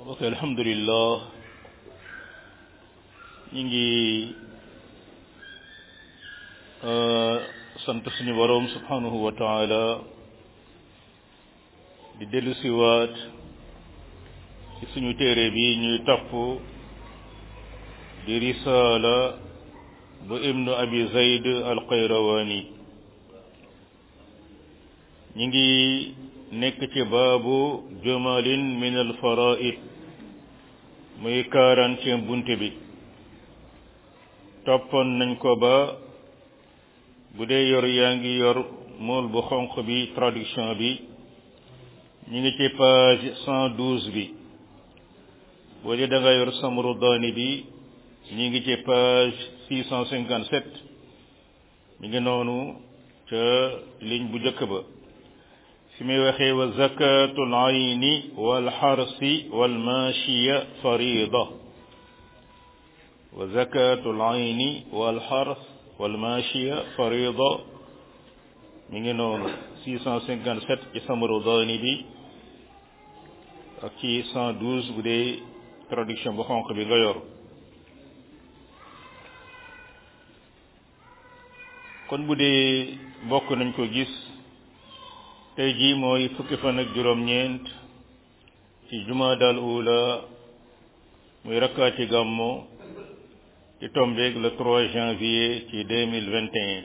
ok alhamdulillah ñi ngi sant suñu borom subhanahu wa ta'ala di dellu siwaat ci suñu téere bi ñuy topp di risala bu ibnu abi zayd al-qayrawani ñi ngi nekk ci baabu jumalin min al-fara'id muy 40e bunte bi toppoon nañ ko ba bu dee yor yaa ngi yor mool bu xonq bi traduction bi ñi ngi ci page 112 bi boo dee da nga yor samru daani bi ñi ngi ci page 657 mi ngi noonu ca ligne bu njëkk ba fi muy waxee wa zakatul ayni wal harsi wal maashiya farida wa zakatul ayni wal hars wal maashiya farida mi ngi noonu 657 ci samru daani bi ak ci 112 bu dee traduction bu xonq bi nga yor kon bu dee bokk nañ ko gis tey jii mooy fukki fan ak juróom-ñeent ci jumaadal ula muy rakkaati gàmmo ci tombeeg le 3 janvier ci 2021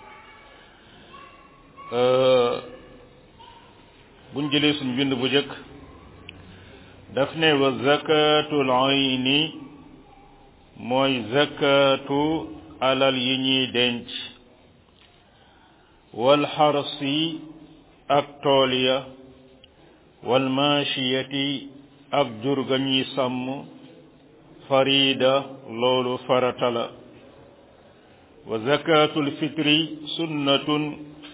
buñ jëlee suñ bind bu njëkk daf ne wa zakatul ayni mooy zakatu alal yi ñuy denc wal harsi ak tool ya wal maashiyati ak jur ga ñuy sàmm farida loolu farata la wa zakatul fitri sunnatun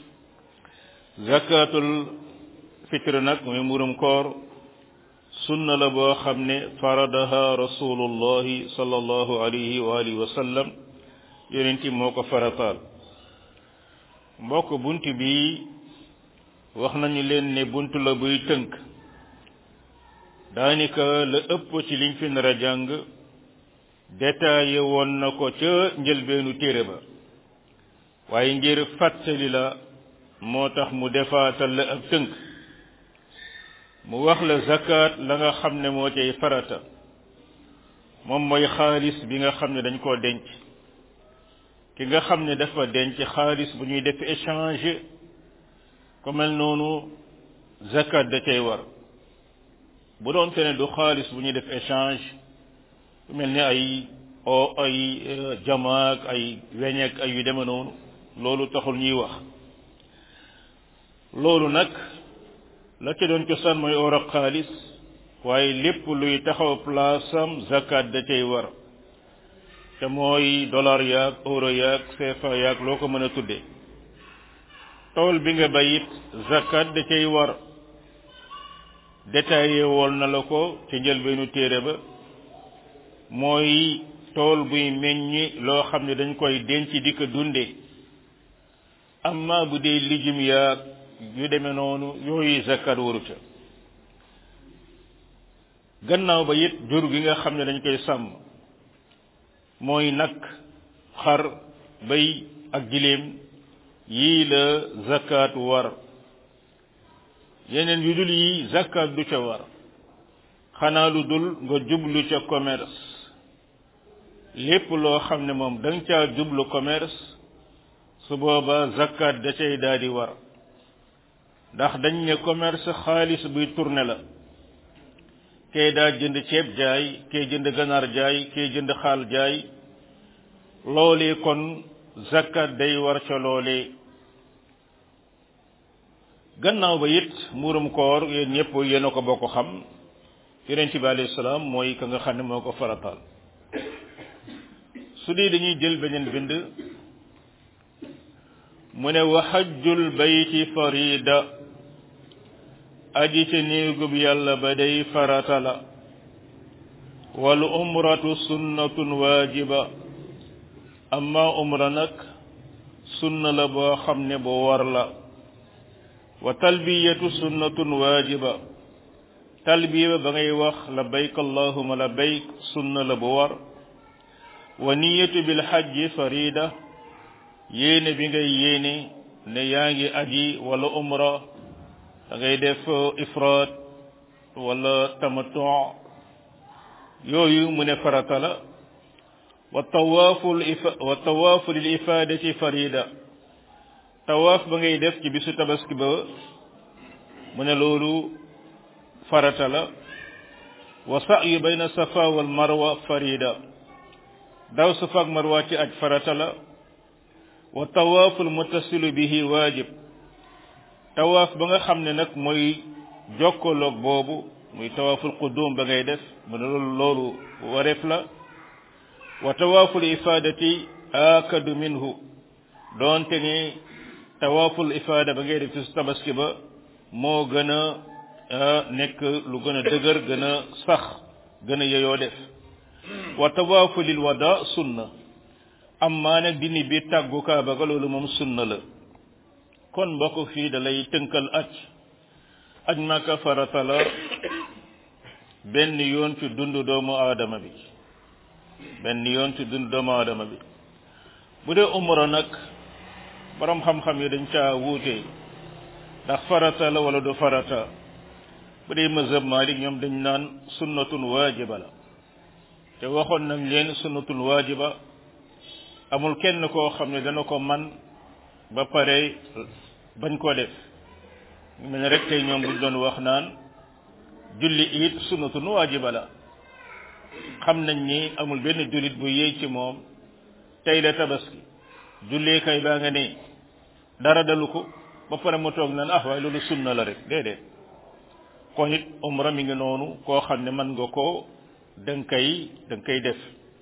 zakatul fitri nag muy murum koor sunna la boo xam ne faradaha rasulullahi sallallahu alayhi wa alihi wa sallam yonenti moo ko farataal mbokk bunt bi wax nañu leen ne bunt la buy tënk daanaka la ëpp ci liñ fi nar a jàng détaillé woon na ko ca njëlbeenu téere ba waaye ngir fàttali la moo tax mu defaatal la ab tënk mu wax la zakat la nga xam ne moo cay farata moom mooy xaalis bi nga xam ne dañ koo denc ki nga xam ne dafa denc xaalis bu ñuy def échange ku mel noonu zakat da cay war bu doon te ne du xaalis bu ñuy def échange ku mel ni ay jamaak ay weñeek ay yu deme noonu loolu taxul ñuy wax loolu nag la ca doon cosaan mooy or ak xaalis waaye lépp luy taxaw place am zakat da cay war te mooy dollar yaag euro yaag CFA yaag loo ko mën a tudde tool bi nga bayit zakat da cay war détaillé woon na la ko ci njëlbeenu téere ba mooy tool buy meññi loo xam ne dañ koy denc di ko dunde amma bu dee lijum yaag yu demee noonu yooyu zakat waru ca gannaaw ba it jur gi nga xam ne dañ koy sàmm mooy nag xar bay ak giléem yii la zakat war yeneen yu dul yi zakat du ca war xanaa lu dul nga jublu ca commerce lépp loo xam ne moom danga caa jublu commerce su booba zakat da cay daal di war ndax dañ ne commerce xaalis buy tourner la kay daa jënd ceeb jaay kay jënd ganaar jaay kay jënd xaal jaay loolee kon zakat day war ca loolee gannaaw ba it muurum koor yéen ñëpp yéen a ko bokk xam yonent bi alayhi salaam mooy ka nga xam ne moo ko farataal su dee dañuy jël beneen bind mu ne wa hajjul bayti farida aji ca néegub yàlla ba day farata la wal umratu sunnatun waajiba amma umra nag sunna la boo xam ne bu war la wa talbiyatu sunnatun waajiba talbiya ba ngay wax labbayk allahumma labbayk sunna la bu war wa niyatu bil hajji farida yéene bi ngay yéene ne yaa ngi aji wala umra da ngay def ifraad wala tamattu yooyu mu ne farata la wa tawaafu lil ifaadati farida tawaaf ba ngay def ci bisu tabaski ba mu ne loolu farata la wa sa'yu bayna safa wal marwa farida daw safa ak marwa ci aj farata la wa tawaaful muttasilu bihi waajib tawaaf ba nga xam ne nag mooy jokkaloog boobu muy tawaaful qudum ba ngay def mu ne loolu wareef la wa tawaaful ifaadati akadu minhu doonte ni tawaaful ifaada ba ngay def ci tabaski ba moo gën a nekk lu gën a dëgër gën a sax gën a yeyoo def wa tawaafu lil wada sunna amma nag dini bi tàggu kaaba ga loolu moom sunna la kon mbokk fii da lay tënkal aj Makka farata la benn yoon ci dundu doomu aadama bi benn yoon ci dundu doomu aadama bi bu dee umra nag borom xam-xam yi dañ caa wuute ndax farata la wala du farata bu dee mazhab Malik ñoom dañ naan sunnatun waajiba la te waxoon nañ leen sunnatun waajiba amul kenn koo xam ne dana ko man ba pare bañ ko def mel ne rek tey ñoom buñ doon wax naan julli it sunnatun waajiba la xam nañ ni amul benn jullit bu yéey ci moom tey la tabaski jullee kay baa nga ne dara dalu ko ba pare mu toog naan waaye loolu sunna la rek déedéet kon it umra mi ngi noonu koo xam ne mën nga ko danga koy def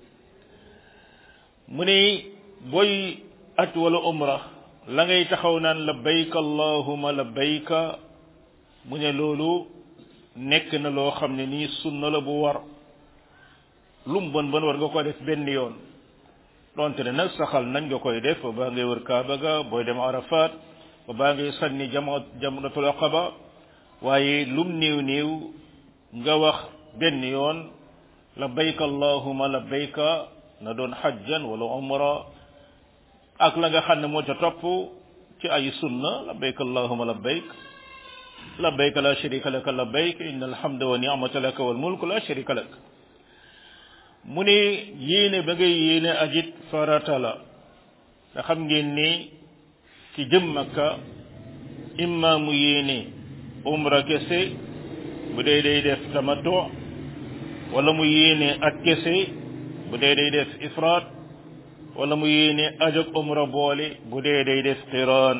mu ne booy aj wala umra la ngay taxaw naan labbayka allahumma labbayka mu ne loolu nekk na loo xam ne nii sunna la bu war lum bon war nga ko def benn yoon donte ne nag saxal nañ nga koy def ba baa ngay wër kaaba ga booy dem arafat ba baa ngay sànni jamratul aqaba waaye lum néew nga wax benn yoon labbayka allahumma labbayka na doon hajjan wala umra ak la nga xam ne moo ca topp ci ay sunna labbayka allahumma labbayk labbayka la sharika laka labbayk innal hamda wa ni'mata laka wal mulku la sharika lak mu ne yéene ba ngay yéene ajit farata la te xam ngeen ni ci jëm Makka imma mu yéene umra kese bu dee day def tamattu wala mu yéene ak kese bu dee day def ifraat wala mu yéene aj ak umra boole bu dee day def qiraan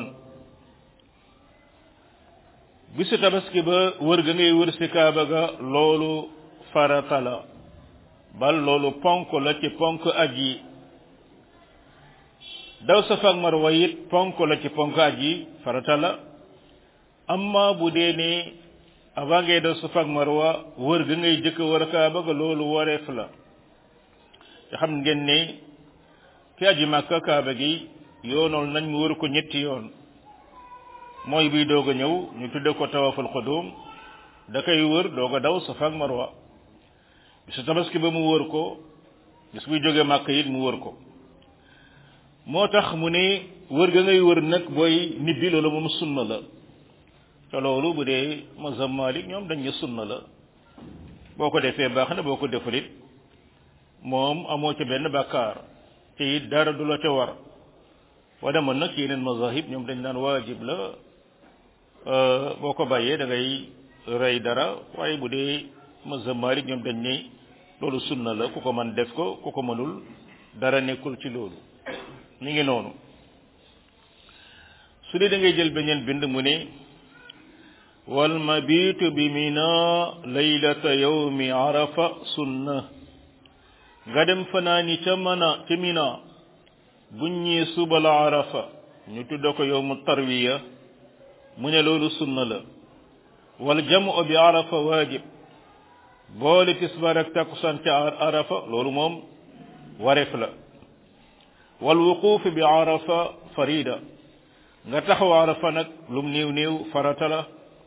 bisu tabaski ba wër ga ngay wër si kaaba ga loolu farata la bal loolu ponk la ci ponk aj yi daw Safa ak Marwa it ponk la ci ponk aj yi farata la amma bu dee ne avant ngay daw Safa ak Marwa wër ga ngay jëkk wër kaaba ga loolu wareef la te xam ngeen ne ki aji Makka kaaba gi yoonool nañ mu wër ko ñetti yoon mooy biy doog a ñëw ñu tudde ko tawaful qudum da koy wër doog a daw Safa ak Marwa bisu tabaski ba mu wër ko bis buy jógee Makka it mu wër ko moo tax mu ne wër ga ngay wër nag booy nibbi loolu moom sunna la te loolu bu dee mazhab Malik ñoom dañ ne sunna la boo ko defee baax na boo ko deful it moom amoo ca benn bàkkaar te it dara du la ca war wa demoon nag yeneen mazahib ñoom dañ naan waajib la boo ko bàyyee da ngay rey dara waaye bu dee mazhab Malik ñoom dañ ne loolu sunna la ku ko man def ko ku ko mënul dara nekkul ci loolu mi ngi noonu su dee da ngay jël beneen bind mu ne wal mabitu bi mina laylata yawmi arafa sunna nga dem fanaani ca mina buñ ñi suba la arafa ñu tudda ko yawmu tarwiya mu ne loolu sunna la wal jamu bi arafa waajib boole tisbaar ak takkusaan ca arafa loolu moom wareef la wal wuquuf bi arafa farida nga taxaw arafa nag lum néew farata la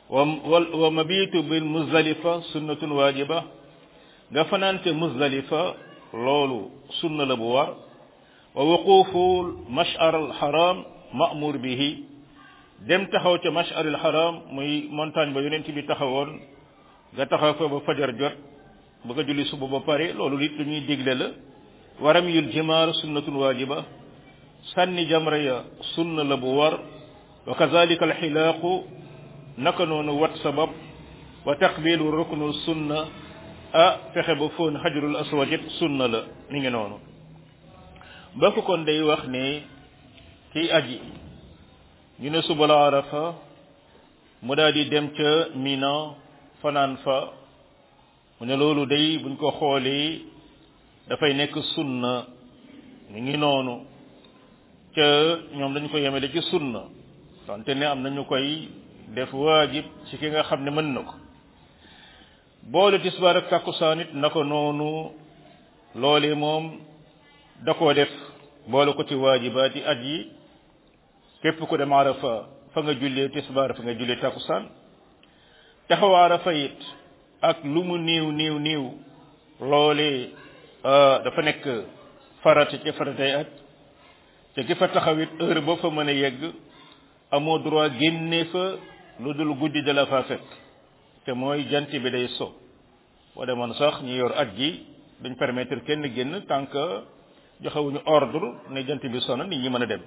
wa mabitu bil muzdalifa sunnatun wajiba nga fanante muzdalifa loolu sunna la bu war wa wuquful mash'ar al haram ma'mur bihi dem taxaw ca mash'ar al haram muy montagne ba yonent bi taxawoon nga taxaw fa ba fajar jot ba nga julli suba ba pare loolu it lu ñuy digle la waram yul jimaar sunnatun wajiba sànni jamra ya sunna la bu war wa kazalika al xilaaqu naka noonu wat sabab wa taqbilu ruknul sunna fexe ba foon xajrul aswad it sunna la mi ngi noonu bokk kon day wax ne kii aji ñu ne suba la arafa mu daal di dem ca Mina fanaan fa mu ne loolu day buñ ko xoolee dafay nekk sunna mi ngi noonu ca ñoom dañ ko yemele ci sunna wante ne am nañu koy def waajib ci ki nga xam ne mën na ko boole tisbaar ak takkusaan it na ko noonu loolee moom da koo def boole ko ci waajibaati aj yi képp ku dem arafa fa nga jullee tisbaar fa nga jullee takkusaan taxaw arafa it ak lu mu niiw loolee dafa nekk farata ci faratay aj te ki fa taxawit heure boo fa mën a yegg amoo droit génne fa lu dul guddi de la fa fekk te mooy jant bi day so boo demoon sax ñi yor at ji duñ permettre kenn génn tant que joxewuñu ordre ne jant bi sona nit ñi mën a dem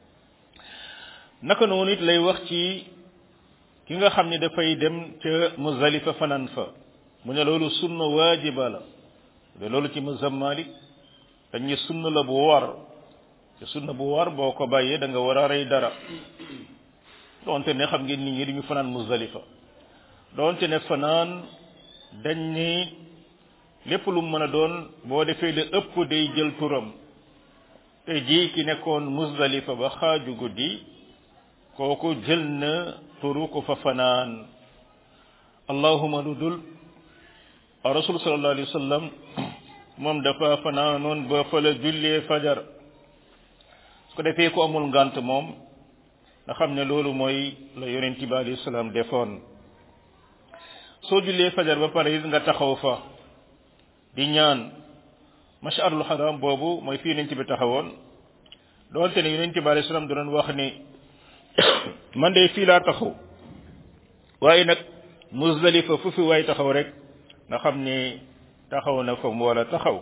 naka noonu it lay wax ci ki nga xam ne dafay dem ca Muzdalifa fanaan fa mu ne loolu sunna waajiba la de loolu ci mazhab Malik dañu sunna la bu war te sunna bu war boo ko bàyyee da nga war a rey dara doonte ne xam ngeen nit ñi duñu fanaan Muzdalifa doonte ne fanaan dañ ni lépp lu mën a doon boo defee la ëpp day jël turam te ji ki nekkoon Muzdalifa ba xaaju guddi kooku jël na turu ko fa fanaan allahuma lu dul rasul sallallahu alayhi wa sallam moom dafa fanaanoon ba fa la jullee fajar su ko defee ko amul ngant moom nga xam ne loolu mooy la yonent bi alayhi salaam defoon soo jullee fajar ba pare nga taxaw fa di ñaan mash'arul haram boobu mooy fii yonent bi taxawoon doonte ne yonent bi alayhi salaam doon wax ni man de fii laa taxaw waaye nag Muzdalifa fu fi waay taxaw rek nga xam ne taxaw na fa mu war a taxaw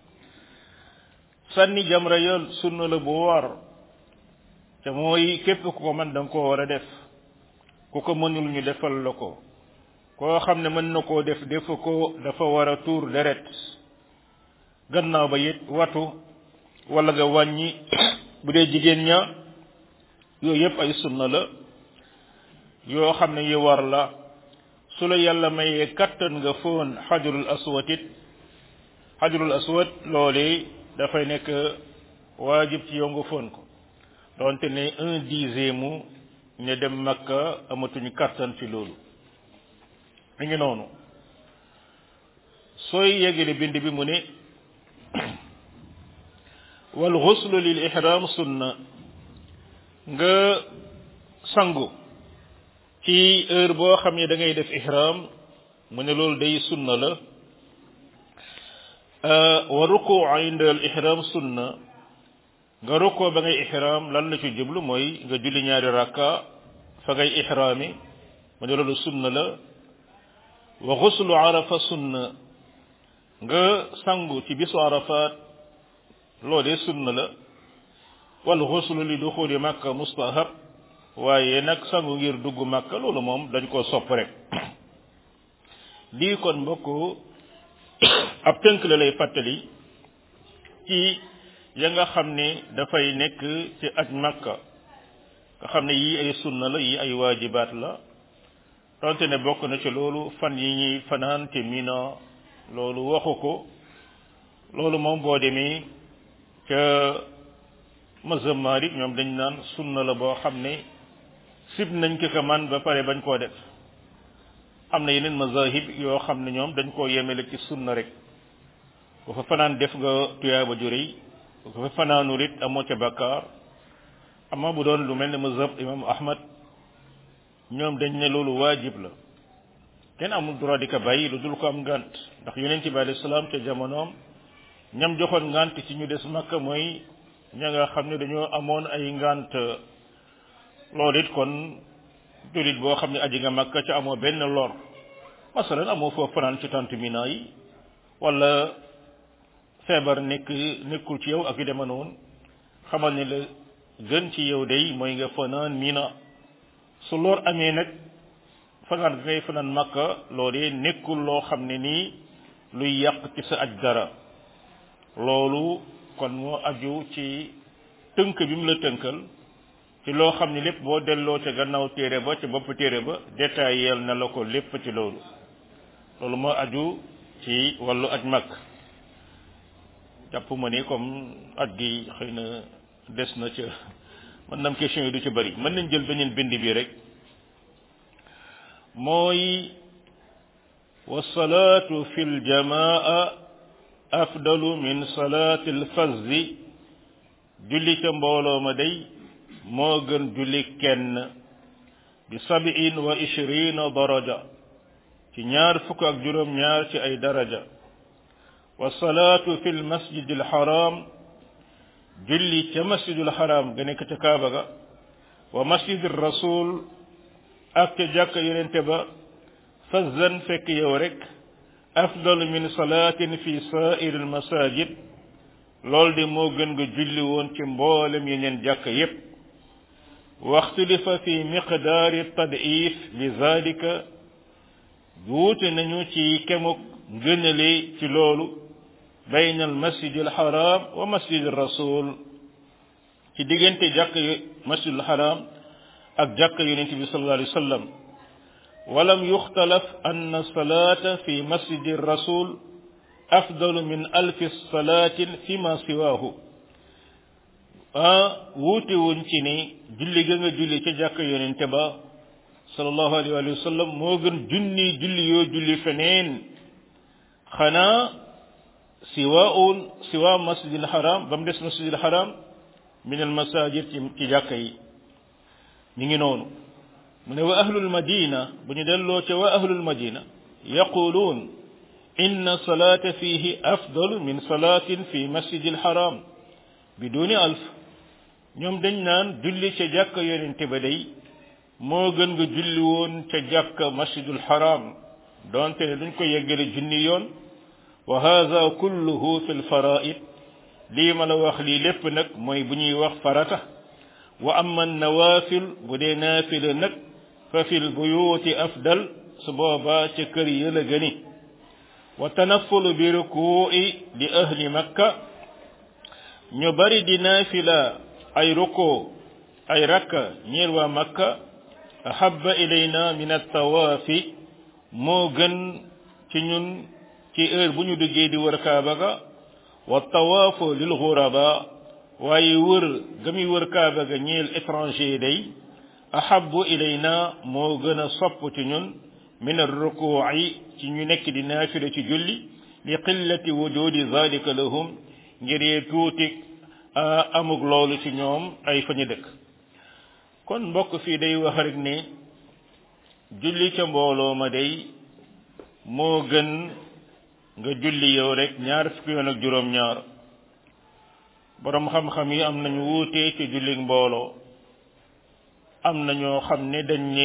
sànni jamra ya sunna la bu war te mooy képp ku ko mën da nga koo war a def ku ko mënul ñu defal la ko koo xam ne mën na koo def defu ko dafa war a tuur deret gannaaw ba it watu wala nga wàññi bu dee jigéen ña yooyu yëpp ay sunna la yoo xam ne yi war la su la yàlla mayee kattan nga foon xajrul aswad it xajrul aswad loolee dafay nekk waajib ci yow nga foon ko donte ne 1/10 ñu dem Makka amatuñu kattan ci loolu mi ngi noonu sooy yeggale bind bi mu ne wal ghuslu lil ihram sunna nga sangu ci heure boo xam ne da ngay def ihram mu ne loolu day sunna la wa ruku' inda al ihram sunna nga rukkoo ba ngay ihram lan la ci jublu mooy nga julli ñaari rakka fa ngay ihrami mu ne loolu sunna la wa ghuslu arafa sunna nga sangu ci bisu arafat loolu sunna la wal ghuslu li dukhuli makka mustahab waaye nag sangu ngir dugg makka loolu moom dañ koo sopp rek lii kon mbokk ab tënk la lay fàttali ci ya nga xam ne dafay nekk ci aj makka nga xam ne yii ay sunna la yii ay waajibaat la donte ne bokk na ci loolu fan yi ñuy fanaan te Mina loolu waxu ko loolu moom boo demee ca mazhab Malik ñoom dañ naan sunna la boo xam ne sib nañ ko ka man ba pare bañ koo def am na yeneen mazahib yoo xam ne ñoom dañ koo yemele ci sunna rek ku fa fanaan def nga tuyaaba ju rëy ku fa fanaanul it amoo ca bakkaar amma bu doon lu mel ne mazhab imam Ahmad ñoom dañ ne loolu waajib la kenn amul droit di ko bàyyi lu dul ko am ngant ndax yonent bi alayhi salaam ca jamonoom ñam joxoon ngant ci ñu des Makka mooy ña nga xam ne dañoo amoon ay ngant loolu it kon julit boo xam ne aji nga Makka ca amoo benn lor masalan amoo foofu fanaan ci tànt Mina yi wala feebar nekkul ci yow ak yu dema noonu xamal ne la gën ci yow day mooy nga fanaan Mina su lor amee nag fanaan bi ngay fanaan Makka loolee nekkul loo xam ne nii luy yàq ci sa aj dara loolu kon moo aju ci tënk bi mu la tënkal ci loo xam ne lépp boo delloo ca gannaaw téere ba ca bopp téere ba détaillé na la ko lépp ci loolu moo aju ci wàllu aj Makka jàpp ma ni comme aj gi xëy na des na ca mën nam question yi du ci bari mën nañ jël beneen bind bi rek mooy wasalaatu fi ljamaa afdalu min salaati lfazzi julli ca mbooloo ma day moo gën julli kenn bi 27 daraja ci ñaar fukk ak juróom ñaar ci ay daraja wasalaatu fi lmasjid alxaram julli ca masjidul xaram ga nekk ca kaaba ga wa masjid rasul ak ca jàkk yonente ba fazzan fekk yow rek afdalu min salaatin fi sa'ir al masajid lool de moo gën nga julli woon ci mboolem yeneen jàkk yépp waxtulifa fi miqdaari tad'if li zalika wuute nañu ci kemuk ngënale ci loolu bayna al masjid al haram wa masjid ar rasul ci diggante jàkk masjid al haram ak jàkk yonente bi sallallahu alayhi wa sallam walam yuxtalaf anna salata fi masjid ar rasul afdalu min alfi salatin fi ma siwaahu wuute wuñ ci ni julli ga nga julli ca jàkk yonente ba sallallahu alayhi wa sallam moo gën junni julli yoo julli feneen xanaa siwa masjidil haram ba mu des masjidil haram min al masajid ci jàkka yi mi ngi noonu mu ne wa ahlul madina bu ñu delloo ca wa ahlul madina yaquluun inna salata fihi afdalu min salatin fi masjidil haram biduni alf ñoom dañ naan julli ca jàkka yonente ba day moo gën nga julli woon ca jàkka masjidul haram donte ne duñ ko yeggale junni yoon wa hadha kulluhu fi lfaraid lii ma la wax lii lépp nag mooy bu ñuy wax farata wa amma nawafil bu dee naafila nag fa fi lbuyuti afdal su boobaa ca kër ya la gëni wa tanaffulu bi ruku'i li ahli makka ñu bari di naafila ay ruku ay rakka ñeel waa makka ahabba ilayna min at-tawaafi moo gën ci ñun ci heure bu ñu duggee di wër kaaba ga wa tawaafu lil ghuraba waaye wër ga muy wër kaaba ga ñeel étranger day ahabbu ilayna moo gën a sopp ci ñun min ar-ruku'i ci ñu nekk di naafila ci julli li qillati wujudi zalika lahum ngir tuuti amug loolu ci ñoom ay fa ñu dëkk kon mbokk fii day wax rek ne julli ca mbooloo ma day moo gën nga julli yow rek ñaar fukki yoon ak juróom ñaar borom xam-xam yi am nañu wuute ci julli mbooloo am na ñoo xam ne dañ ne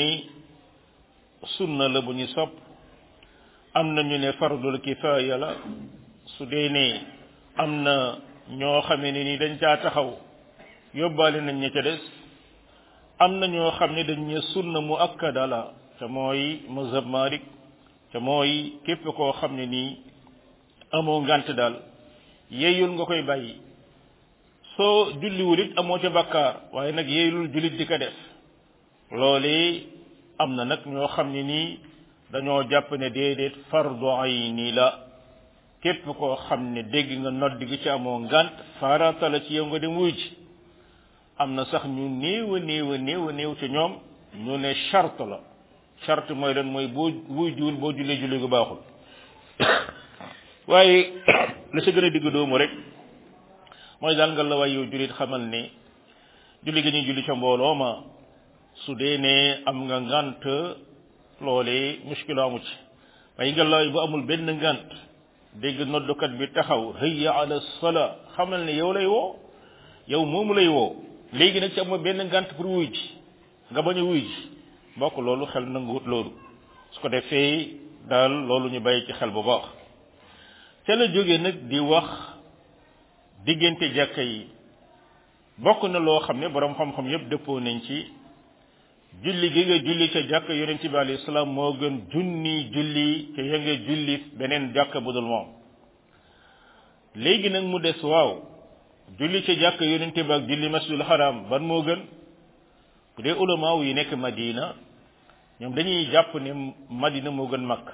sunna la bu ñu sopp am na ñu ne fardul kifaaya la su dee ne am na ñoo xamee ne ni dañ caa taxaw yóbbaale nañ ña ca des am na ñoo xam ne dañ ne sunna mu akkada la te mooy mazhab Malik te mooy képp koo xam ne nii amoo ngant daal yeeyul nga koy bàyyi soo julliwul it amoo ca bakkaar waaye nag yeeyul jullit di ko def loolee am na nag ñoo xam ne nii dañoo jàpp ne déedéet fardu ayni la képp koo xam ne dégg nga nodd gi ci amoo ngant farata la ci yow nga dem wuy ji am na sax ñu néew a néew ci ñoom ñu ne charte la charte mooy lan mooy boo wuy jiwul boo jullee julli gu baaxul waaye la sa gën a digg doomu rek mooy daal nga la waay yow jullit xamal ne julli gi ñuy julli ca mbooloo ma su dee ne am nga ngant loolee muskila amu ci waaye nga looy bu amul benn ngant dégg noddukat bi taxaw hayya ala sala xamal ne yow lay woo yow moomu lay woo léegi nag ci am benn ngant pour wuy ji nga bañ a wuy ji mbokk loolu xel nanguwut loolu su ko defee daal loolu ñu bàyyi ci xel bu baax ca la jógee nag di wax diggante jàkka yi bokk na loo xam ne borom xam-xam yépp dëppoo nañ ci julli gi nga julli ca jàkk yonent bi alayhi salaam moo gën junni julli ca ya nga julli beneen jàkk bu dul moom léegi nag mu des waaw julli ca jàkk yonent bi ak julli masjidul haram ban moo gën bu dee ulama yi nekk Madina ñoom dañuy jàpp ne Madina moo gën Makka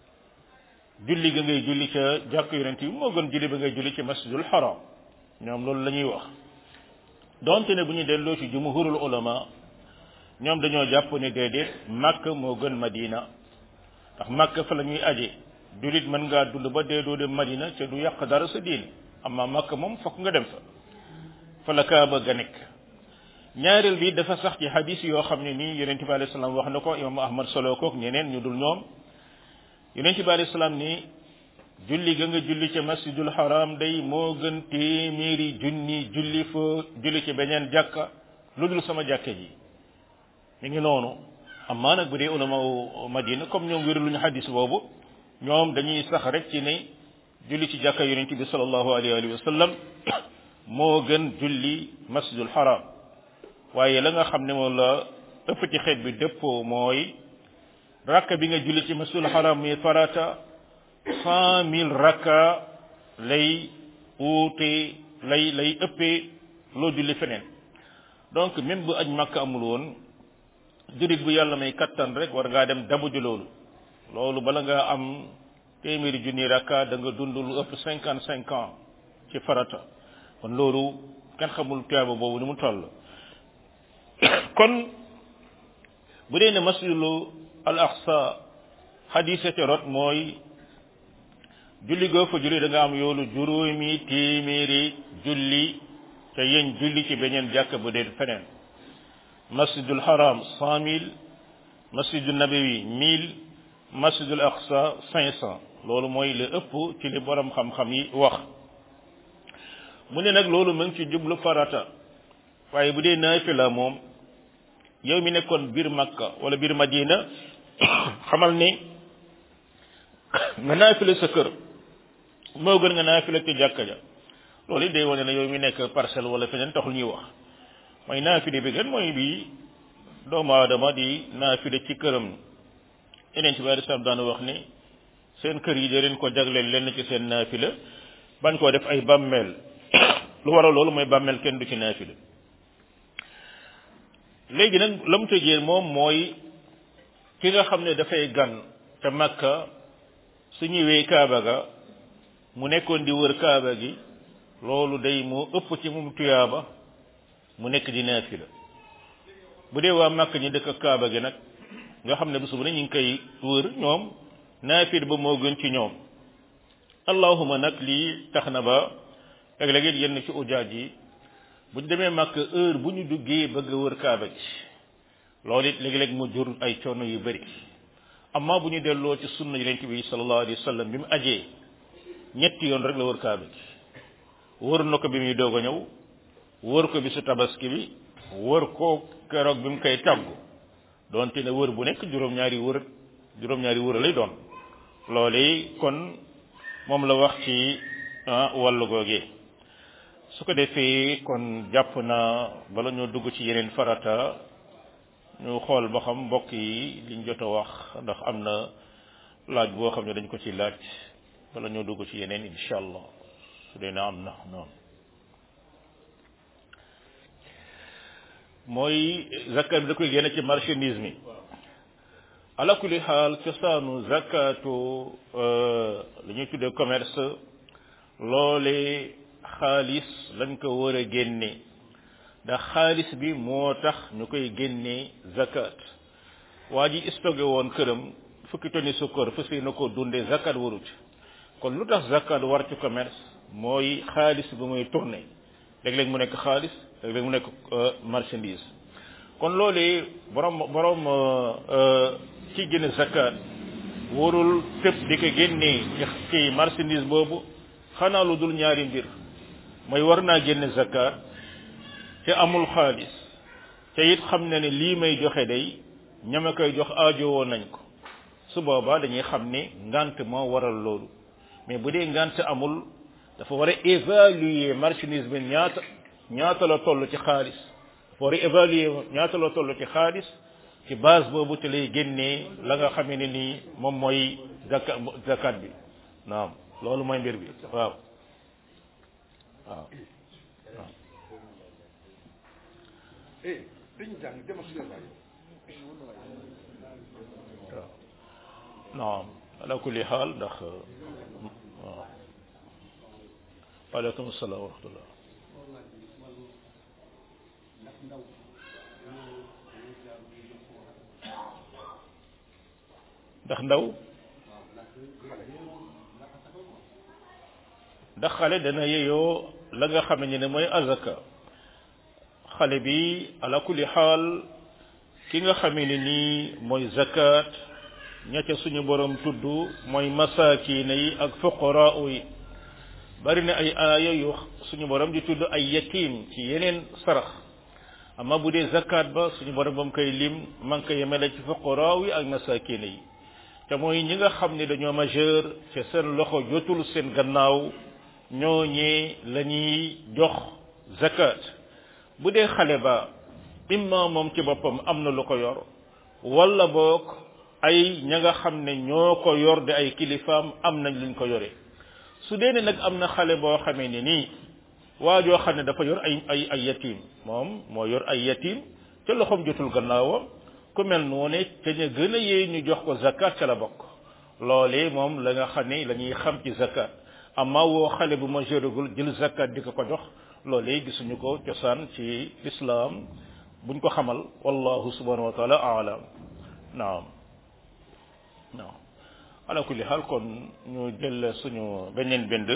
julli ga ngay julli ca jàkk yonent bi moo gën julli ba ngay julli ca masjidul haram ñoom loolu la ñuy wax donte ne bu ñu delloo ci jumhurul ulama ñoom dañoo jàpp ne déedéet Makka moo gën Madina ndax Makka fa la ñuy aje jullit mën ngaa dund ba dee doo dem Madina te du yàq dara sa diine amma Makka moom fokk nga dem fa la Kaaba ga nekk ñaareel bi dafa sax ci hadis yoo xam ne nii yonent bi alayhi salaam wax na ko imam Ahmad solo kook ñeneen ñu dul ñoom yonent bi alayhi salaam ni julli ga nga julli ca masjidul haram day moo gën téeméeri junni julli fa julli ci beneen jàkka lu dul sama jàkke ji mi ngi noonu amma nag bu dee ulama Madina comme ñoom wéru luñu hadis boobu ñoom dañuy sax rek ci ne julli ci jàkka yonent bi sallallahu alayhi wa sallam moo gën julli masjidul haram waaye la nga xam ne moom la ëpp ci xeet bi dëppoo mooy rakka bi nga julli ci masjidul haram mi farata 100,000 rakka lay uute lay ëppee loo julli feneen donc même bu aj Makka amul woon jurit bu yàlla may kattan rek war ngaa dem dabu ji loolu bala nga am téeméeri junni rakka da nga dund lu ëpp 55 ans ci farata kon loolu kenn xamul tuyaaba boobu ni mu toll kon bu dee ne masjidu al aqsa xadisa ca rot mooy julli goo fa julli da nga am yoolu juróomi téeméeri julli te yéen julli ci beneen jàkk bu dee feneen masjidul haram 100,000 masjidul nabawi 1000 masjidul aqsa 500 loolu mooy li ëpp ci li borom xam-xam yi wax mu ne nag loolu mu ngi ci jublu farata waaye bu dee naafila moom yow mi nekkoon biir Makka wala biir Madina xamal ni nga naafila sa kër moo gën nga naafila ci jàkka ja loolu it day wane ne yow mi nekk parcelle wala feneen taxul ñuy wax mooy naafile bi gën mooy bii doomu aadama di naafile ci këram yeneen ci bari sam daana wax ni seen kër yi da leen ko jagleel lenn ci seen naafila bañ koo def ay bàmmeel lu waral loolu mooy bàmmeel kenn du ci naafile léegi nag la mu tëjee moom mooy ki nga xam ne dafay gan te Makka su ñëwee Kaaba ga mu nekkoon di wër Kaaba gi loolu day moo ëpp ci moom tuyaaba mu nekk di naafila bu dee waa Makka ñi dëkk Kaaba gi nag nga xam ne bés bu ne ñu ngi koy wër ñoom naafila ba moo gën ci ñoom allahuma nag lii tax na ba léeg-léeg yenn ci ujaaj yi bu ñu demee Makka heure bu ñu duggee bëgg a wër Kaaba gi loolu it léeg-léeg mu jur ay coono yu bëri amma bu ñu delloo ci sunna yonent bi sallallahu alayhi wa sallam bi mu ajee ñetti yoon rek la wër Kaaba gi wër na ko bi muy doog a ñëw wër ko bisu tabaski bi wër ko keroog bi mu koy tàggu doonte ne wër bu nekk juróom-ñaari wër lay doon loolu kon moom la wax ci wàllu googee su ko defee kon jàpp na bala ñoo dugg ci yeneen farata ñu xool ba xam mbokk yi liñ jot a wax ndax am na laaj boo xam ne dañ ko ci laaj bala ñoo dugg ci yeneen insha allah su dee na am na noonu mooy zakat bi da koy génne ci marchandise mi ala kulli xaal cosaanu zakatu li ñuy tuddee commerce loole xaalis lañ ko war a génne ndax xaalis bi moo tax ñu koy génnee zakat waa ji stocké woon këram fukki tonni sukkar fas yéene ko dundee zakat waru ci kon lu tax zakat war ci commerce mooy xaalis bi muy tourné léeg-léeg mu nekk xaalis léeg-léeg mu nekk marchandise kon loolee borom ci génne zakat warul tëb di ko génnee ci marchandise boobu xanaa lu dul ñaari mbir mooy war naa génne zakat te amul xaalis te it xam na ne lii may joxe day ñama koy jox aajowoo nañ ko su boobaa dañuy xam ne ngant moo waral loolu mais bu dee ngant amul dafa war a évaluer marchandise bi ñaata la toll ci xaalis dafa war a évaluer ñaata la toll ci xaalis ci base boobu te lay génnee la nga xamee ne nii moom mooy zakat bi naam loolu mooy mbir bi waaw waaw naam ala kulli xaal ndax waaw waaleykum salaam wa rahmatullah ndax xale dana yeyoo la nga xam ne mooy azaka xale bi ala kulli xaal ki nga xamee ne nii mooy zakat ña ca suñu borom tudd mooy masaakiina yi ak fuqaraa yi bari na ay aaya yu suñu borom di tudd ay yatim ci yeneen sarax amma bu dee zakat ba suñu borom ba mu koy lim man ko yemele ci fuqaraa yi ak masaakiina yi te mooy ñi nga xam ne dañoo majeur te seen loxo jotul seen gannaaw ñooñee la ñuy jox zakat bu dee xale ba imma moom ci boppam am na lu ko yor wala boog ay ña nga xam ne ñoo ko yor de ay kilifaam am nañ luñ ko yore su dee ne nag am na xale boo xamee ne nii waa joo xam ne dafa yor ay yatim moom moo yor ay yatim te loxoom jotul gannaawam ku mel noonu te ñu gën a yee ñu jox ko zakat ca la bokk loolee moom la nga xam ne la ñuy xam ci zakat amma woo xale bu ma jërëgul jël zakat di ko jox loolee gisuñu ko cosaan ci islam buñ ko xamal wallahu subhanahu wa taala aalam naam ala kulli xaal kon ñu jël suñu beneen bind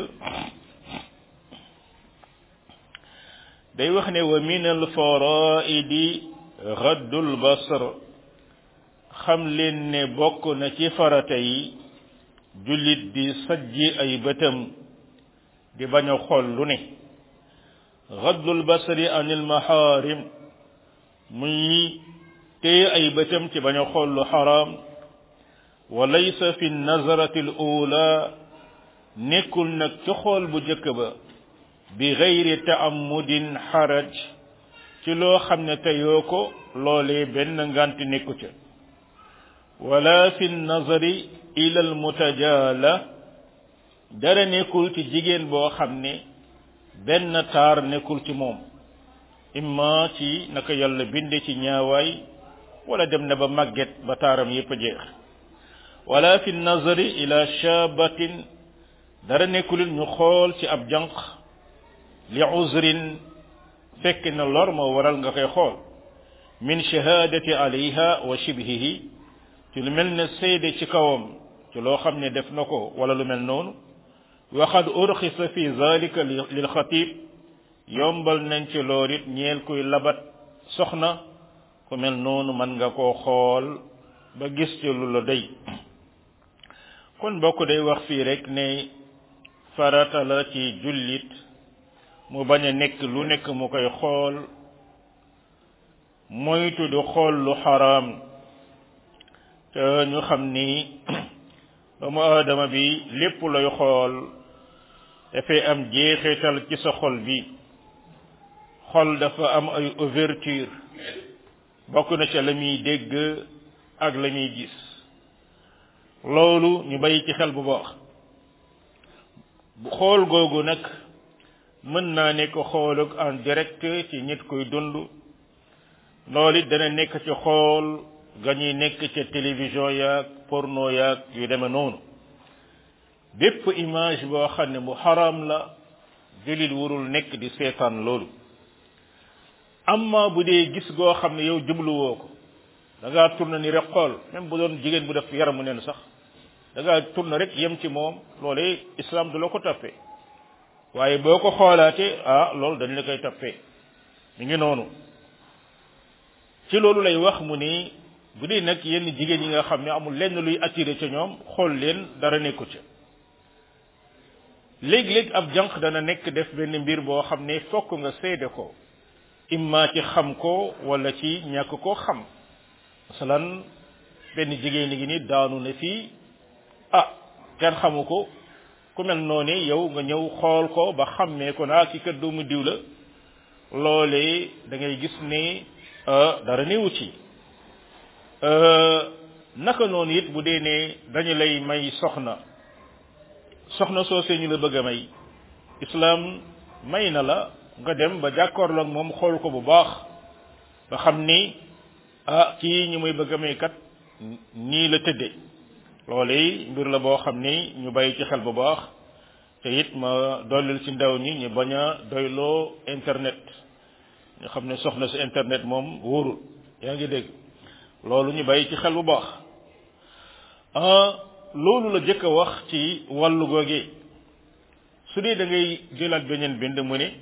day wax ne wa min al faraidi raddul basar xam leen ne bokk na ci farata yi jullit di sajji ay bëtam di bañ a xool lu ne raddul basari anil maharim muy téye ay bëtam ci bañ a xool lu xaraam wa laysa fi nazarati al ula nekkul nag ci xool bu jëkk ba bi gayri ta'ammudin xaraj ci loo xam ne teyoo ko loolee benn ngant nekku ca wala fi nazari ila al mutajala dara nekkul ci jigéen boo xam ne benn taar nekkul ci moom imma ci naka yàlla binde ci ñaawaay wala dem na ba màgget ba taaram yépp a jeex wala fi nazari ila shabatin dara nekkul ñu xool ci ab jànq li uzrin fekk na lor moo waral nga koy xool min shahadati alayha wa shibhihi ci lu mel ne seede ci kawam ci loo xam ne def na ko wala lu mel noonu wa qad urxisa fi zalika lil xatib yombal nañ ci lool it ñeel kuy labat soxna ku mel noonu mën nga koo xool ba gis ci lu la doy kon bokk day wax fii rek ne farata la ci jullit mu bañ a nekk lu nekk mu koy xool moytu du xool lu xaraam te ñu xam ni doomu aadama bi lépp lay xool dafay am jeexital ci sa xol bi xol dafa am ay ouverture bokk na ca la muy dégg ak la muy gis loolu ñu bàyyi ci xel bu baax bu xool googu nag mën naa nekk xoolug en direct ci nit koy dund loolu it dana nekk ci xool ga ñuy nekk ca télévision yaag porno yaag yu demee noonu bépp image boo xam ne bu xaraam la jullit warul nekk di seetaan loolu amma bu dee gis goo xam ne yow jubluwoo ko da ngaa tourné ni rek xool même bu doon jigéen bu def yaramu neen sax da ngaa tourné rek yem ci moom loolee islam du la ko toppee waaye boo ko xoolaatee loolu dañ la koy toppee mi ngi noonu ci loolu lay wax mu ne bu dee nag yenn jigéen yi nga xam ne amul lenn luy attiré ca ñoom xool leen dara nekku ca léeg-léeg ab jànq dana nekk def benn mbir boo xam ne fokk nga seede ko imma ci xam ko wala ci ñàkk koo xam masalan benn jigéen ngi ni daanu ne fii kenn xamu ko ku mel noonu yow nga ñëw xool ko ba xàmmee ko naa ki kat doomu diw la loolee da ngay gis ne dara néewu ci naka noonu it bu dee ne dañu lay may soxna soosee ñu la bëgg a may islam may na la nga dem ba jàkkaarloo ak moom xool ko bu baax nga xam ni kii ñi muy bëgg a may kat nii la tëdde loolee mbir la boo xam ni ñu bàyyi ci xel bu baax te it ma dollil ci ndaw ñi ñu bañ a doyloo internet nga xam ne soxna si internet moom wóorul yaa ngi dégg loolu ñu bàyyi ci xel bu baax loolu la jëkk a wax ci wàllu googe su dee da ngay jëlaat beneen bind mu ne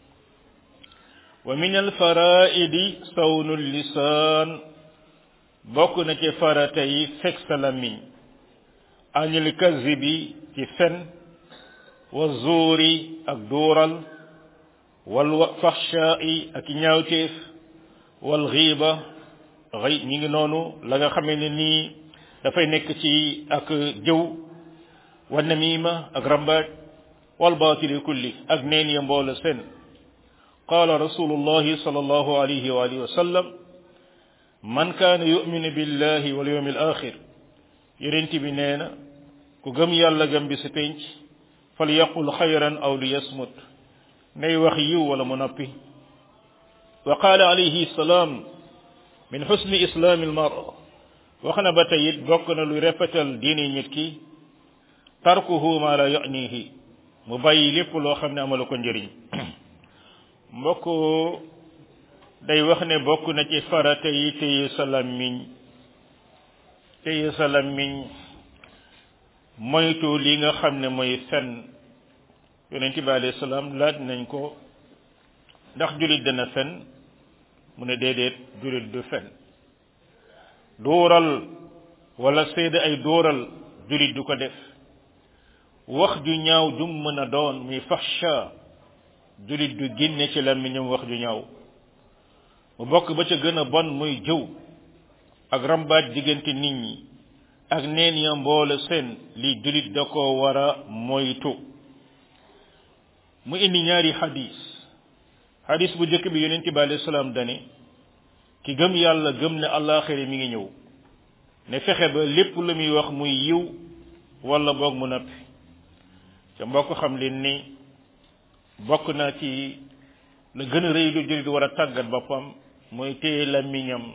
wa min al faraidi sawnu lisaan bokk na ci farata yi fekk sa làmmiñ anil kazibi ci fen wa zuuri ak duural wal fahshaa'i ak ñaawteef wal ghiiba ñi ngi noonu la nga xamee ne nii dafay nekk ci ak jëw wa namima ak rambaaj wal baatili kulli ak neen ya mboole seen qaala rasulullahi sallallahu alayhi wa alihi wa sallam man kaana yuminu billahi wal yawmi al axir yonent bi nee na ku gëm yàlla gëm bi si penc fal yaqul xayran aw li yasmut nay wax yiw wala mu noppi wa qaala alayhi salaam min xusni islaami almara wax na ba tey it bokk na lu rafetal diini nit ki tarkuhu ma la yanihi mu bàyyi lépp loo xam ne amalu ko njëriñ mbokk day wax ne bokk na ci farata yi téye sa làmmiñ moytu li nga xam ne mooy fen yonent bi alayhi salaam laaj nañ ko ndax jullit dana fen mu ne déedéet jullit du fen dóoral wala seede ay dóoral jullit du ko def wax ju ñaaw jum mën a doon muy fahsha jullit du génne ci làmmiñam wax ju ñaaw mu bokk ba ca gën a bon muy jëw ak rambaaj diggante nit ñi ak neen ya mboole seen li jullit da ko war a moytu mu indi ñaari xadis bu njëkk bi yonent bi alayhi salaam dane ki gëm yàlla gëm ne àllaaxira mi ngi ñëw ne fexe ba lépp lu muy wax muy yiw wala boog mu nappi ca mbokk xam leen ni bokk na ci la gën a rëy lu jullit war a tàggat boppam mooy téye làmmiñam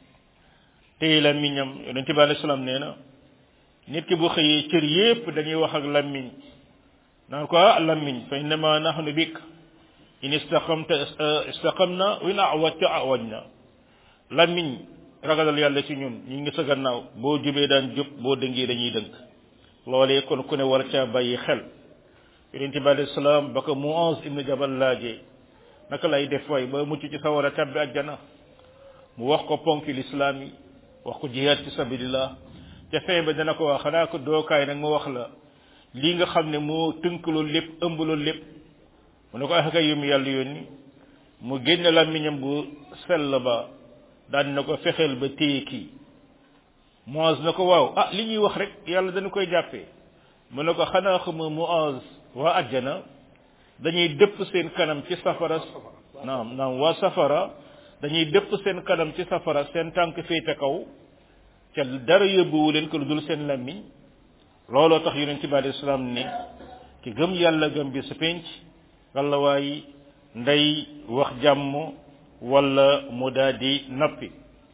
yonent bi alayhi salaam nee na nit ki bu xëyee cër yépp dañuy wax ak làmmiñ naan ko làmmiñ fa innama nahnu bik in istaqamna wa in awajna làmmiñ ragalal yàlla ci ñun ñu ngi sa gannaaw boo jubee daan jub boo dëngee dañuy dëng loolee kon ku ne war caa bàyyi xel yonent bi alayhi salaam ba ko Muaz ibn Jabal laajee naka lay def way ba mucc ci sawara tabbi àjjana mu wax ko ponki lislaam yi wax ko jihaad fi sabilillah te fin ba dana ko wax xanaa ko dookaay nag ma wax la lii nga xam ne moo tënk loolu lépp ëmb loolu lépp mu ne ko kay yum yàlla yónni mu génne làmmiñam bu sell ba daan na ko fexeel ba téye kii Muaz na ko waaw li ñuy wax rek yàlla dana koy jàppee mu ne ko xanaa xama Muaz waa àjjana dañuy dëpp seen kanam ci safara naam waa safara dañuy dëpp seen kanam ci safara seen tànk féete kaw ca dara yóbbuwu leen ko lu dul seen làmmiñ looloo tax yonent bi alayhi salaam ne ki gëm yàlla gëm bi su penc walla waay ndey wax jàmm wala mu daal di nappi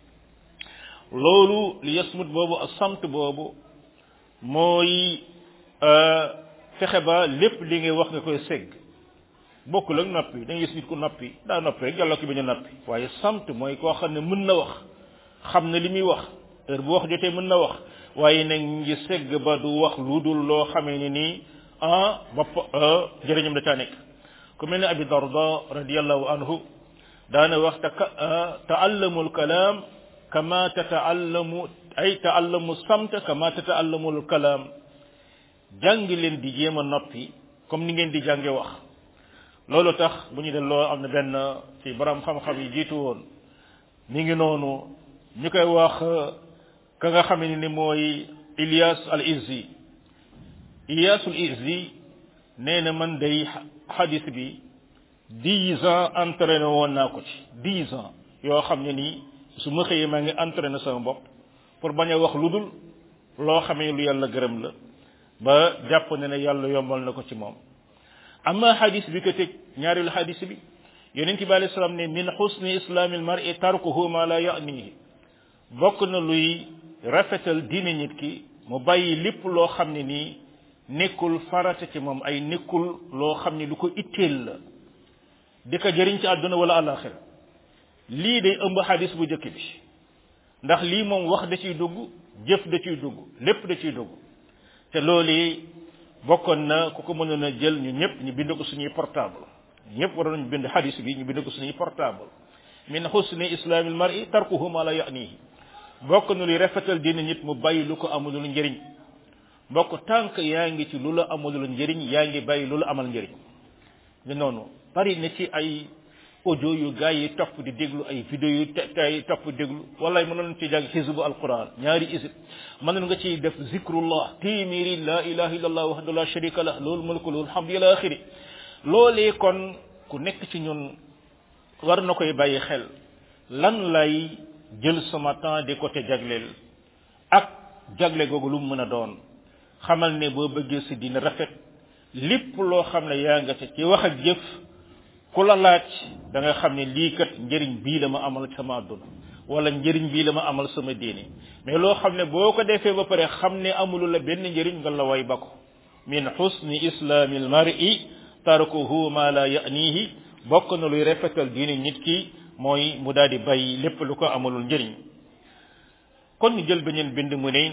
loolu li yasmut boobu ak samt boobu mooy fexe ba lépp li ngay wax nga koy segg bokkul ak noppi da ngay gis nit ku noppi daa noppi rek yàlla ko bañ a noppi waaye samt mooy koo xam ne mën na wax xam ne li muy wax heure bu wax jotee mën na wax waaye nag ngi segg ba du wax lu dul loo xamee ne nii bopp jërëñam da caa nekk ku mel ne Abi Darda radiyallahu anhu daana wax ta'allamul kalam kama tata'allamu ay ta'allamu samta kama tata'allamul kalam jàng leen di jéem a noppi comme ni ngeen di jànge wax loolu tax bu ñu delloo am na benn ci borom xam-xam yi jiitu woon mi ngi noonu ñu koy wax ka nga xam ne ni mooy Ilyas al-Izzi Ilyas al-Izzi nee na man day hadith bi 10 ans entraîné woon naa ko ci 10 ans yoo xam ne nii su ma xëyee maa ngi entraîné sama bopp pour bañ a wax lu dul loo xamee lu yàlla gërëm la ba jàpp ne yàlla yombal na ko ci moom amma hadith bi ko tëj ñaareelu hadith bi yonent bi alayhi salaam ne min husni islamil mar'i tarkuhu ma la ya'nihi bokk na luy rafetal diine nit ki mu bàyyi lépp loo xam ne nii nekkul farata ci moom ay nekkul loo xam ne lu ko itteel la di ko jëriñ ci àdduna wala alaxira lii day ëmb hadith bu njëkk bi ndax lii moom wax da ciy dugg jëf da ciy dugg lépp da ciy dugg te loolu bokkoon na ku ko mënoon a jël ñu ñëpp ñu bind ko suñuy portable ñëpp waroon nañu bind hadith bi ñu bind ko suñuy portable min husni islamil mar'i tarkuhu ma la ya'nihi bokk na luy rafetal diine nit mu bàyyi lu ko amulul njëriñ bokk tànk yaa ngi ci lu la amulul njëriñ yaa ngi bàyyi lu la amal njëriñ ni noonu bari na ci ay audio yu gaa yi topp di déglu ay vidéo yu tay topp déglu wallahi mënoon ci jàng xisbu alquran ñaari isib mënoon nga ciy def zikrullah téeméeri la ilaha illallah wahdahu la sharika lah loolu mulku loolu hamdu ila axiri loolee kon ku nekk ci ñun war na koy bàyyi xel lan lay jël sama temps di ko te jagleel ak jagle googu lu mu mën a doon xamal ne boo bëggee si dina rafet lépp loo xam ne yaa nga ci wax ak jëf ku la laaj da nga xam ne lii kat njëriñ bii la ma amal sama àdduna wala njëriñ bii la ma amal sama diine mais loo xam ne boo ko defee ba pare xam ne amulu la benn njëriñ nga la way ba ko min husni islamil mar'i tarkuhu ma la ya'nihi bokk na luy rafetal diine nit ki mooy mu daal di bàyyi lépp lu ko amalul njëriñ kon ñu jël beneen bind mu ne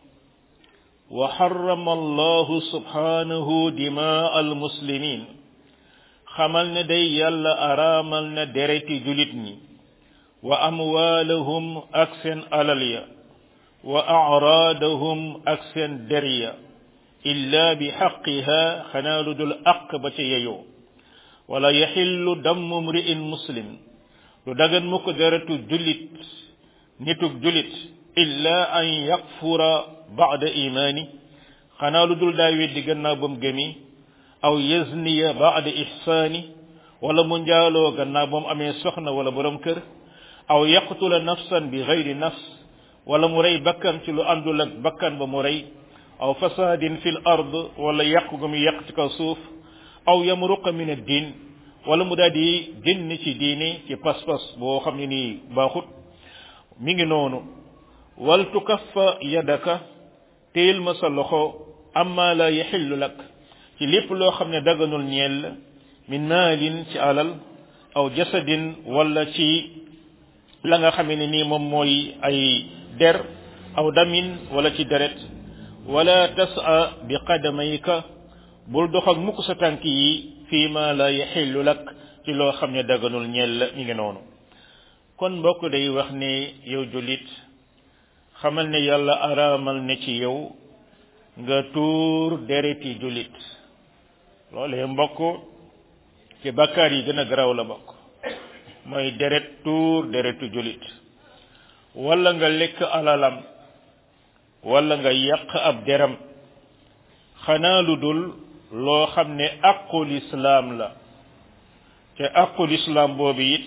wa harrama allahu subhanahu dimaa al muslimin xamal ne day yàlla araamal na dereti julit ñi wa amwaalahum ak seen alal ya wa a'raadahum ak seen der ya illa bi xaqiha xanaa lu dul aq ba ca yeyoo wala yaxillu dammu mri'in muslim lu dagan mu ko deretu julit nitug julit illa an yakfura ba'da imaani xanaa lu dul daa weddi gannaaw ba mu gëmi aw yazniya ba'da ihsaani wala mu njaaloo gannaaw ba mu amee soxna wala borom kër aw yaqtula nafsan bi ghayri nafs wala mu rey bakkan ci lu àndul ak bakkan ba mu rey aw fasadin fil ard wala yàq gu mu yàq ci kaw suuf aw yamruqa min ad-din wala mu daal di génn ci diine ci pas-pas boo xam ne nii baaxut mi ngi noonu wal tukaffa yadaka téel ma sa loxo amma la yaxillu lak ci lépp loo xam ne daganul ñeel min maalin ci alal aw jasadin wala ci la nga xam ne nii moom mooy ay der aw damin wala ci deret wala tas'a bi qadamayka bul dox ak mukk sa tànk yi fii ma la yaxillu lak ci loo xam ne daganul ñeel la mi ngi noonu kon mbokk day wax ne yow jullit xamal ne yàlla araamal ne ci yow nga tuur dereti jullit loolee mbokk ci bakkaar yi gën a garaaw la bokk mooy deret tuur deretu jullit wala nga lekk alalam wala nga yàq ab deram xanaa lu dul loo xam ne aqul islaam la te aqul islaam boobu it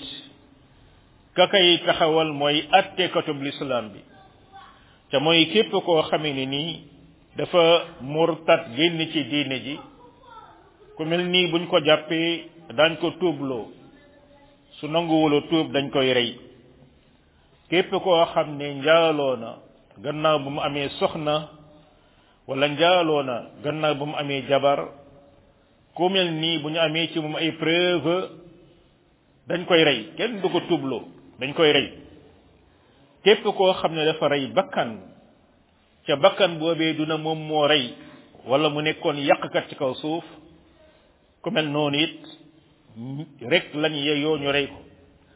ka kay taxawal mooy attekatub lislaam bi te mooy képp koo xamee ne nii dafa murtat génn ci diine ji ku mel nii buñ ko jàppee dañ ko tuubloo su nanguwula tuub dañ koy rey képp koo xam ne njaaloo na gannaaw bu mu amee soxna wala njaaloo na gannaaw bu mu amee jabar ku mel nii bu ñu amee ci moom ay preuve dañ koy rey kenn du ko tuubloo dañ koy rey képp koo xam ne dafa rey bakkan ca bakkan boobee duna moom moo rey wala mu nekkoon yàqkat ci kaw suuf ku mel noonu it rek lañ yeyoo ñu rey ko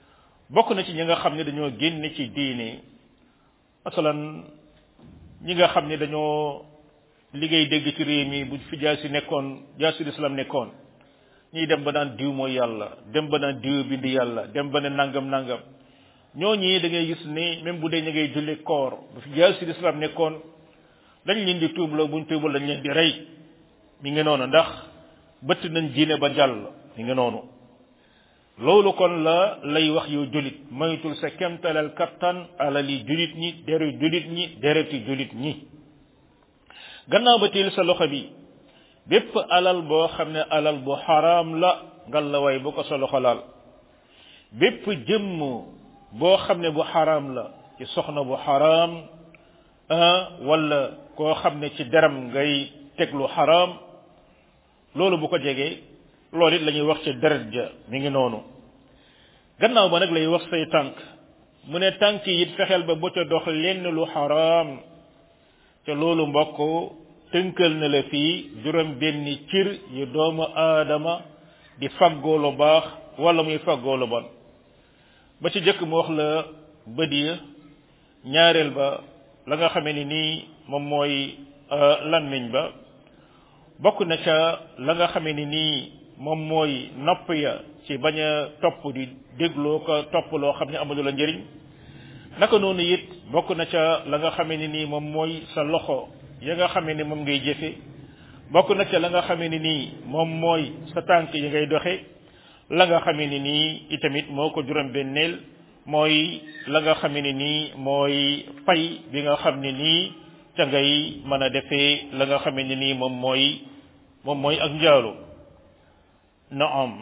bokk na ci ñi nga xam ne dañoo génn ci diine masalan ñi nga xam ne dañoo liggéey dégg ci réew mi bu fi jaasi nekkoon jaasi islam nekkoon ñuy dem ba naan diw mooy yàlla dem ba naan diw bind yàlla dem ba ne nangam nangam ñooñi da ngay gis ni même bu dee ñu ngay julli koor bu fi jaasi islam nekkoon dañ leen di tuubloo buñ tuubal dañ leen di rey mi ngi noonu ndax bëtt nañ diine ba jàll mi ngi noonu loolu kon la lay wax yow julit moytul sa kemtalal kattan alali julit ñi deru julit ñi dereti julit ñi gannaaw ba teel sa loxo bi bépp alal boo xam ne alal bu xaraam la ngal la way bu ko sa loxo laal bépp jëmm boo xam ne bu xaraam la ci soxna bu xaraam wala koo xam ne ci deram ngay teg lu xaraam loolu bu ko jegee loolu it la ñuy wax ci deret ja mi ngi noonu gannaaw ba nag lay wax say tànk mu ne tànk yi it fexeel ba bu ca dox lenn lu xaraam te loolu mbokk tënkal na la fii juróom benn cir yu doomu aadama di faggoo lu baax wala muy faggoo lu bon ba ci jëkk mu wax la bët ya ñaareel ba la nga xamee ni nii moom mooy làmmiñ ba bokk na ca la nga xamee ni nii moom mooy nopp ya ci bañ a topp di dégloo ko topp loo xam ne amul la njëriñ naka noonu it bokk na ca la nga xamee ni nii moom mooy sa loxo ya nga xamee ni moom ngay jëfe bokk na ca la nga xamee ni nii moom mooy sa tànk yi ngay doxe la nga xamee ni nii itamit moo ko juróom benneel mooy la nga xamee ni nii mooy fay bi nga xam ne nii ca ngay mën a defee la nga xamee ni nii moom mooy ak njaalu naam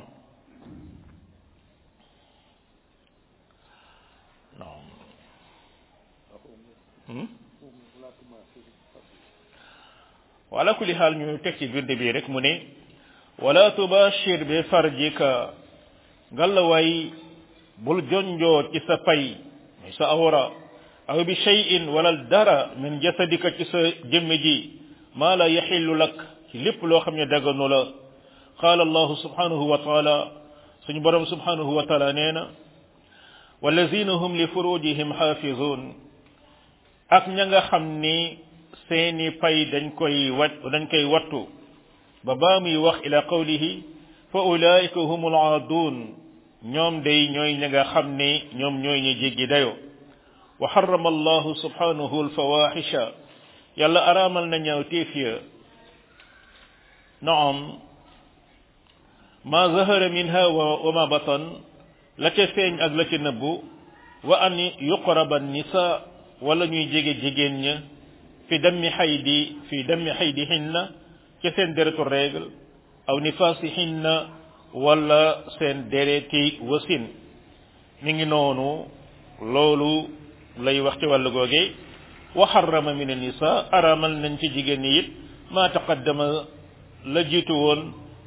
wala kulli xaal ñu teg ci biir bi rek mu ne wala tubashir bi farjika ngalawaay bul jonjoo ci sa pay muy sa awra aw bi shay'in wala dara min jasadika ci sa jëmm ji maa la yaxillu lak ci lépp loo xam ne daganu la qaala allahu subhanahu wa taala suñu borom subhanahu wa taala nee na wallazina hum li furujihim xaafizun ak ña nga xam ni seeni pay dañ koy wattu ba baa muy wax ila qawlihi fa ulaika humul aadun ñoom day ñooy ña nga xam ne ñoom ñooy ñu jéggi dayo wa harrama allahu subhanahu alfawahisha yàlla araamal na ñaaw téef ya naam ma zahara minha wa ma batan la ca feeñ ak la ca nëbbu wa an yuqraba nisa wala ñuy jege jigéen ña fi dammi xaydihinna ca seen deretu règle aw nifaasihinna wala seen dereti wasin mi ngi noonu loolu lay wax ci wàllu googe wa harrama min an-nisa aramal nañ ci jigéen ñi it ma taqaddama la jiitu woon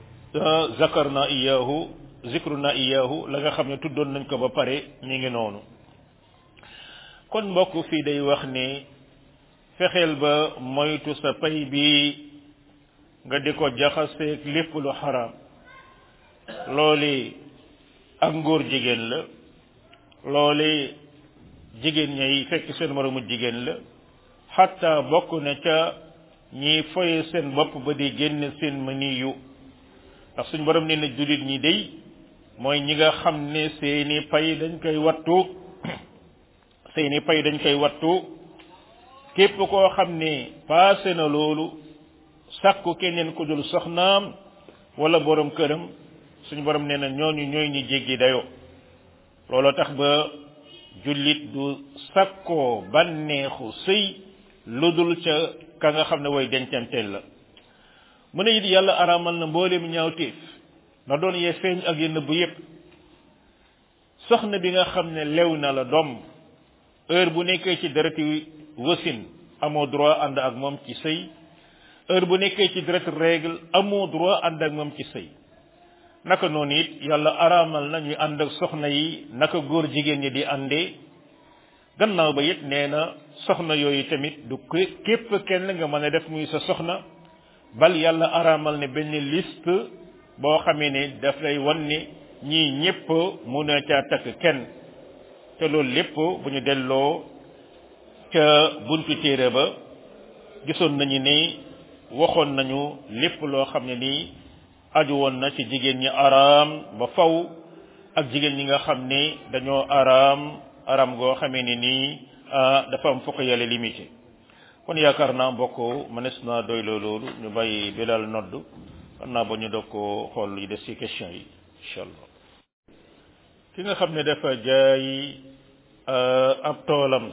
zikruna iyahu la nga xam ne tuddoon nañ ko ba pare mi ngi noonu kon mbokk fii day wax ne fexeel ba moytu sa pay bi nga di ko jaxaseeg lépp lu xaraam loole ak ngóor jigéen la loole jigéen ñay fekk seen moromu jigéen la xatta bokk na ca ñi foye seen bopp ba di génn seen maniyu ndax suñ borom nee na jullit ñi day mooy ñi nga xam ne seeni pay dañ koy wattu képp koo xam ne paase na loolu sàkku keneen ku dul soxnaam wala borom këram suñu borom nee na ñooñu ñooy ñi jéggi dayo looloo tax ba jullit du sàkkoo bànneexu sëy lu dul ca ka nga xam ne way dencanteel la mu ne it yàlla araamal na mbooleem ñaawteef na doon yee feeñ ak yenn bu yépp soxna bi nga xam ne lew na la doom heure bu nekkee ci dereti wasin amoo droit ànd ak moom ci sëy heure bu nekkee ci dereti règle amoo droit ànd ak moom ci sëy naka noonu it yàlla araamal na ñu ànd ak soxna yi naka góor jigéen ñi di àndee gannaaw ba it nee na soxna yooyu tamit du képp kenn nga mën a def muy sa soxna bal yàlla araamal ne benn liste boo xamee ne daf lay wan ne ñii ñépp mun a caa takk kenn te loolu lépp bu ñu delloo ca buntu téere ba gisoon nañu ni waxoon nañu lépp loo xam ne nii aju woon na ci jigéen ñi araam ba faw ak jigéen ñi nga xam ne dañoo araam goo xamee ni nii dafa am fokk yàlla limité kon yaakaar naa mbokk mënees naa doy loolu ñu bàyyi Bilal nodd xam naa ba ñu doog ko xool yi des ci question yi incha allah ki nga xam ne dafa jaay ab toolam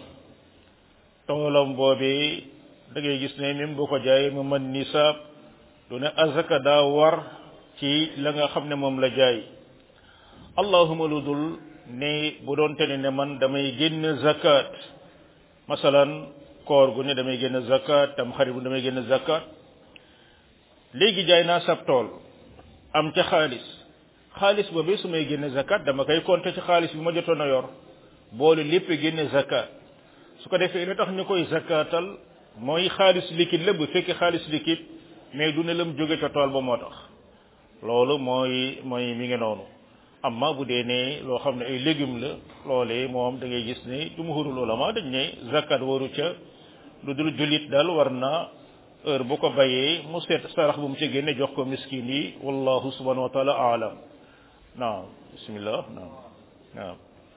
boobee da ngay gis ne même boo ko jaayee mu mën nisaab du ne azaka daa war ci la nga xam ne moom la jaay allahuma lu dul ne bu doon te ne man damay génn zakat masalan koor gu ne damay génn zakat tam xarit bu damay génn zakat léegi jaay naa sab tool am ca xaalis boobu su may génne zakat dama koy compter ci xaalis bi ma jotoon a yor boole lépp génne zakat su ko defee li tax ñu koy zakatal mooy xaalis liquide la bu fekkee xaalis liquide mais du ne lam jóge ca tool ba moo tax loolu mooy mi ngi noonu amma bu dee ne loo xam ne ay légumes la loolee moom da ngay gis ne jumhurul ulama dañ ne zakat waru ca lu dul jullit daal war na heure bu ko bayee mu seet sarax bu mu ci génne jox ko miskin yi wallahu subhanahu wa taala aalam naam bismillah naam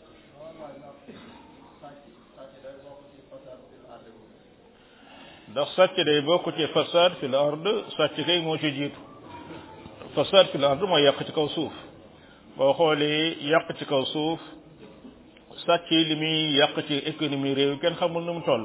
ndax sàcc day bokk ci fasad fil ard sàcc kay moo ci jiitu fasad fil ard mooy yàq ci kaw suuf boo xoolee yàq ci kaw suuf sàcc li muy yàq ci économie réew kenn xamul nu mu toll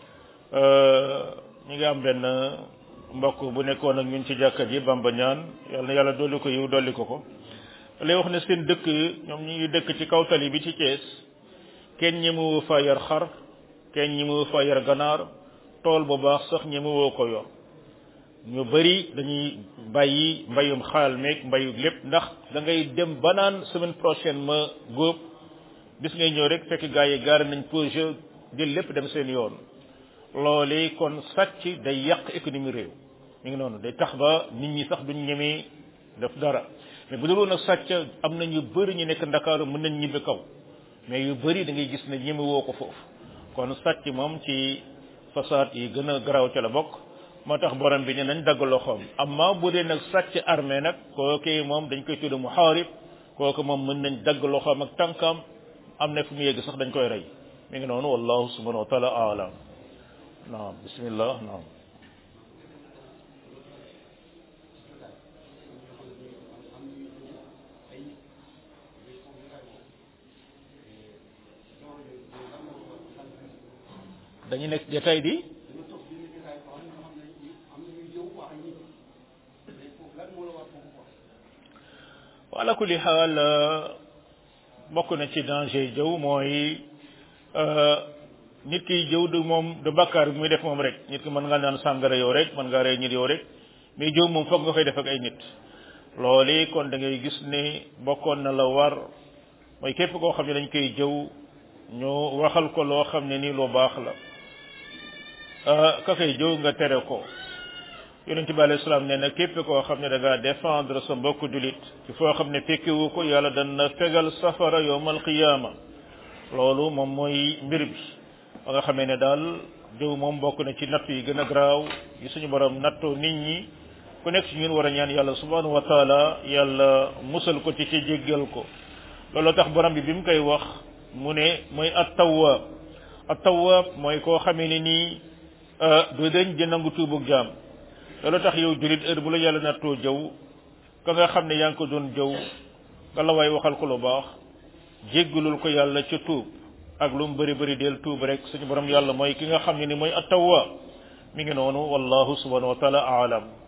ñi ngi am benn mbokk bu nekkoon ak ñun ci jàkka ji Bamba ñaan yàlla na yàlla dolli ko yiw dolli ko lay wax ne seen dëkk ñoom ñu ngi dëkk ci kaw tali bi ci Thiès kenn ñemewu fa yar xar kenn ñemewu fa yar ganaar tool bu baax sax ñemewoo ko yor ñu bari dañuy bàyyi mbayum xaal meeg mbayu lépp ndax da ngay dem ba naan semaine prochaine ma góob bis ngay ñëw rek fekk gaa yi gaari nañ projet jël lépp dem seen yoon loolee kon sàcc day yàq économie réew mi ngi noonu day tax ba nit ñi sax duñ ñemee def dara mais bu dul woon a sàcc am na ñu bëri ñu nekk Ndakaaru mën nañ ñibbi kaw mais yu bëri da ngay gis ne ñemewoo ko foofu kon sàcc moom ci façade yi gën a garaaw ca la bokk moo tax borom bi ne nañ dagg loxoom amma bu dee nag sàcc armée nag kooku moom dañ koy tudd muharib kooku moom mën nañ dagg loxoom ak tànkam am na fu mu yegg sax dañ koy rey mi ngi noonu wallahu subhanahu wa taala aalam naam bismillah naam dañu nekk détail di wala kulli xaal bokk na ci danger jëw mooy nit ki jëw du moom du bakkaar bi muy def moom rek nit ki mën nga naan sàngara yow rek mën nga rey nit yow rek mais jëw moom foog nga koy def ak ay nit loolu kon da ngay gis ne bokkoon na la war mooy képp koo xam ne dañ koy jëw ñu waxal ko loo xam ne ni lu baax la ka koy jëw nga tere ko yonente bi alayhi salaam nee na képp koo xam ne da ngaa défendre sa mbokk julit ci foo xam ne fekkiwu ko yàlla dana fegal safara yowmal qiyaama loolu moom mooy mbir bi ba nga xamee ne daal jëw moom bokk na ci natt yi gën a garaaw yi suñu borom nattoo nit ñi ku nekk ci ñun war a ñaan yàlla subhanahu wa taala yàlla musal ko ci jéggal ko loolu tax borom bi mu koy wax mu ne mooy at-tawwab mooy koo xamee ne nii du dañ di nangu tuubug jaam loolu tax yow julit heure bu la yàlla nattoo jëw ka nga xam ne yaa ngi ko doon jëw nga la waay waxal ko lu baax jéggalul ko yàlla ca tuub ak lu mu bëri bëri del tuub rek suñu borom yàlla mooy ki nga xam ne ni mooy at-tawwab mi ngi noonu wallahu subhanahu wa taala aalam